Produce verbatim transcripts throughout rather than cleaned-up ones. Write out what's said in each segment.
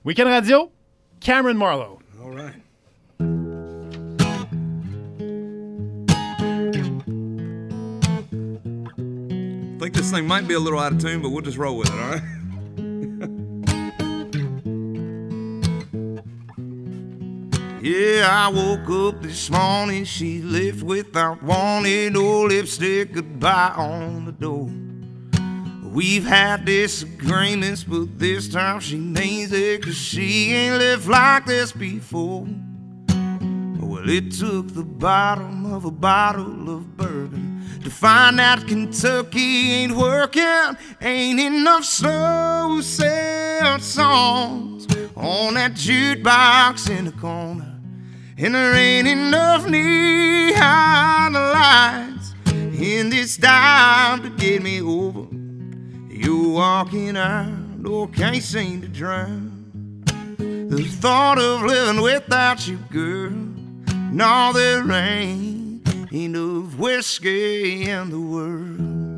Week-end Radio, Cameron Marlowe. All right. I think this thing might be a little out of tune, but we'll just roll with it, all right? Yeah, I woke up this morning, she left without wanting no lipstick, goodbye on the door. We've had disagreements, but this time she means it, 'cause she ain't lived like this before. Well, it took the bottom of a bottle of bourbon to find out Kentucky ain't working. Ain't enough slow sad songs on that jukebox in the corner. And there ain't enough neon lights in this dime to get me over. You're walking out, oh, can't seem to drown the thought of living without you, girl. No, there ain't enough whiskey in the world.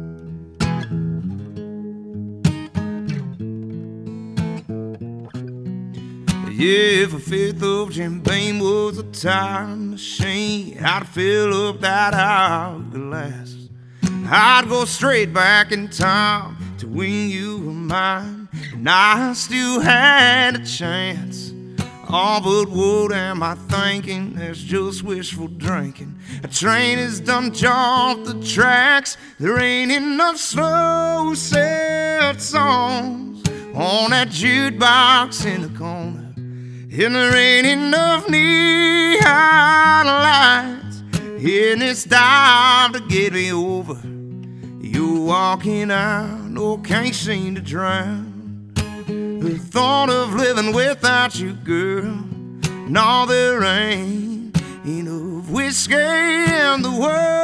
Yeah, if a fifth of Jim Beam was a time machine, I'd fill up that hourglass. I'd go straight back in time to when you were mine, and I still had a chance. Oh, but what am I thinking? There's just wishful drinking. A train is done off the tracks. There ain't enough slow sad songs on that jukebox in the corner. And there ain't enough neon lights in this dive to get me over. You're walking out, no, can't seem to drown the thought of living without you, girl. No, there ain't enough whiskey in the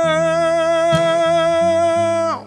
world.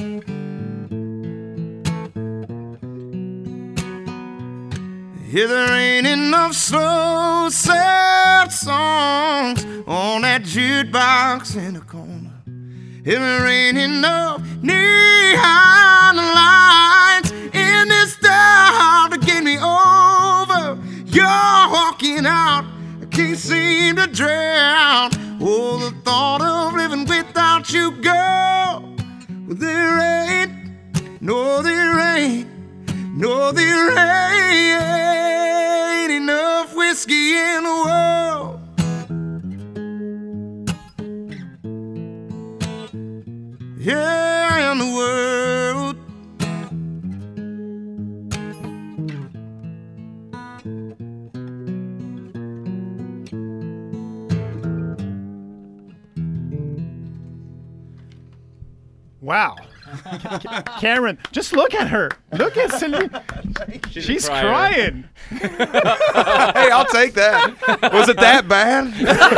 Yeah, there ain't enough slow, sad songs on that jukebox in the corner. And there ain't enough neon lights in this town to get me over. You're walking out, I can't seem to drown. Oh, the thought of living without you, girl. Well, there ain't, no, there ain't, no, there ain't enough whiskey in the world. Yeah, in the world. Wow. Cameron, just look at her. Look at Sylvie. She's, She's crying. Hey, I'll take that. Was it that bad?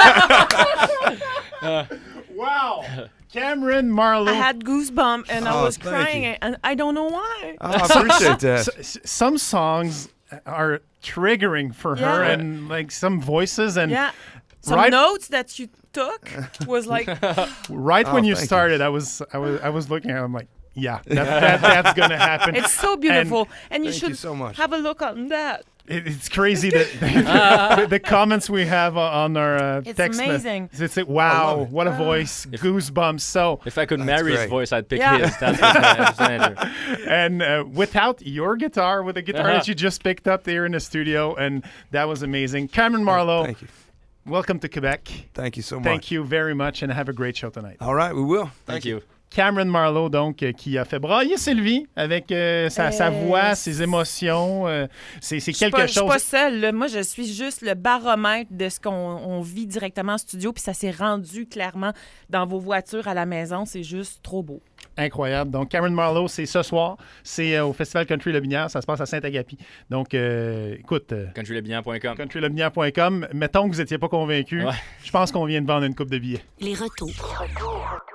uh, wow. Cameron Marlowe. I had goosebumps and oh, I was crying, you. and I don't know why. Oh, I appreciate that. S- some songs are triggering for yeah. her, and like some voices and yeah. Some right, notes that you took was like right oh, when you started. you. I was, I was, I was looking at it, I'm like, yeah, that, that, that's gonna happen. It's so beautiful, and, and you should you so much. have a look on that. It, it's crazy that the, the comments we have on our uh, it's text amazing. Message, it's like, wow, what a voice, if, goosebumps. So if I could That's marry great. his voice, I'd pick yeah. his. That's what's gonna, and uh, without your guitar, with the guitar uh-huh. that you just picked up there in the studio, and that was amazing. Cameron Marlowe, Thank you. Welcome to Quebec. Thank you so much. Thank you very much, and have a great show tonight. All right, we will. Thank, Thank you. you. Cameron Marlowe, donc, euh, qui a fait brailler Sylvie avec euh, sa, euh, sa voix, ses émotions. Euh, c'est c'est quelque pas, chose. Je suis pas seule. Là. Moi, je suis juste le baromètre de ce qu'on on vit directement en studio, puis ça s'est rendu clairement dans vos voitures à la maison. C'est juste trop beau. Incroyable. Donc, Cameron Marlowe, c'est ce soir. C'est euh, au Festival Country Lebinière. Ça se passe à Saint-Agapi. Donc, euh, écoute... Euh, country lebinière point com. country lebinière point com. Mettons que vous n'étiez pas convaincu. Ouais. Je pense qu'on vient de vendre une coupe de billets. Les retours. Les retours.